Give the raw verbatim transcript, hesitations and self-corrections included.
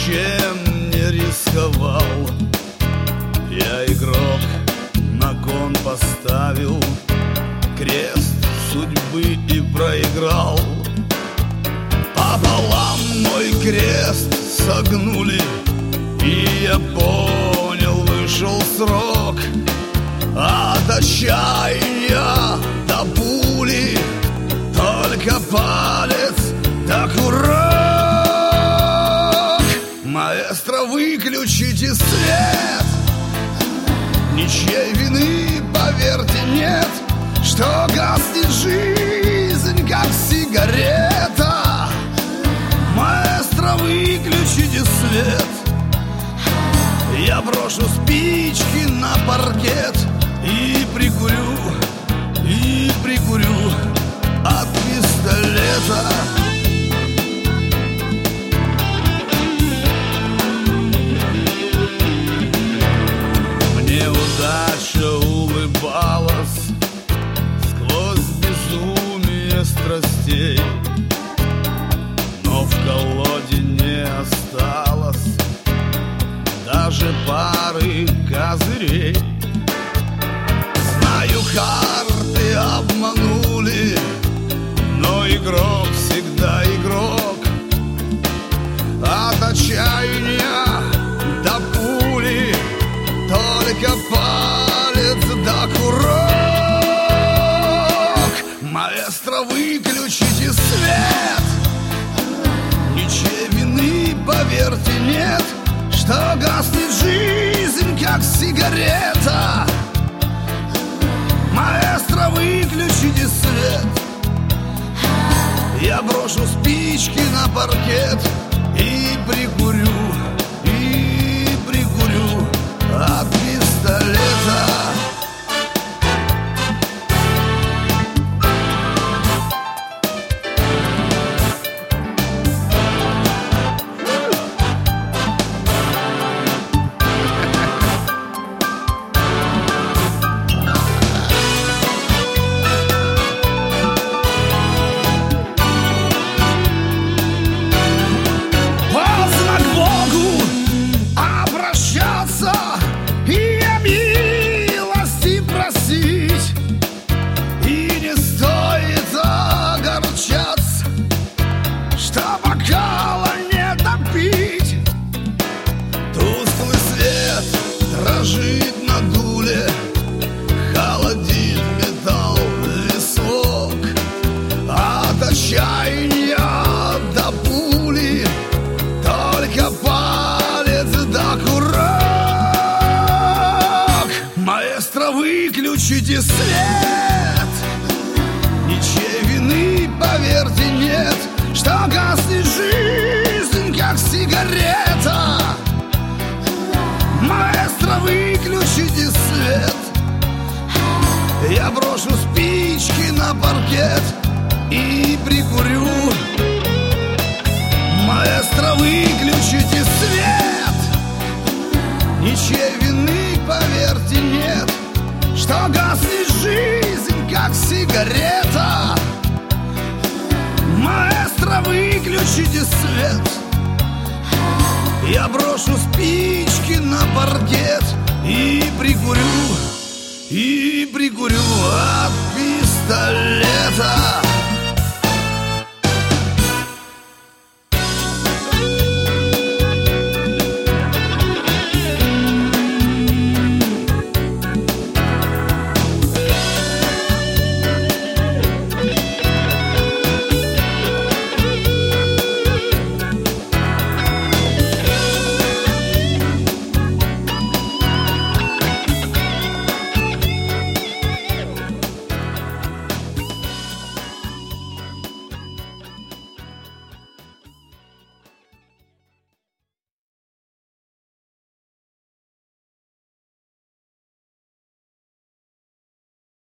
ничем не рисковал. Я игрок, на кон поставил крест судьбы и проиграл. Пополам мой крест согнули, и я понял, вышел срок. От отчаяния до пули только палец да курок. Маэстро, выключите свет, ничьей вины, поверьте, нет, что гаснет жизнь, как сигарета. Маэстро, выключите свет, я брошу спички на паркет и прикурю, и прикурю от пистолета. Мне удача улыбалась сквозь безумие страстей, но в колоде не осталось даже пары козырей. Знаю, карты обманули, но игрок всегда игрок. От отчаяния до пули только палец да курок. Маэстро, выключите свет, ничьей вины, поверьте, нет, что гаснет жизнь, как сигарета. Маэстро, выключите свет, я брошу спички на паркет и прикурю, и прикурю от пистолета. Дрожит на дуле, холодит металл висок. От отчаяния до пули только палец да курок. Маэстро, выключите свет, ничьей вины, поверьте, нет, что гаснет жизнь, как сигарета. Маэстро, выключите свет, я брошу спички на паркет и прикурю. Маэстро, выключите свет, ничьей вины, поверьте, нет, что гаснет жизнь, как сигарета. Маэстро, выключите свет, я брошу спички на паркет и прикурю, и прикурю от пистолета.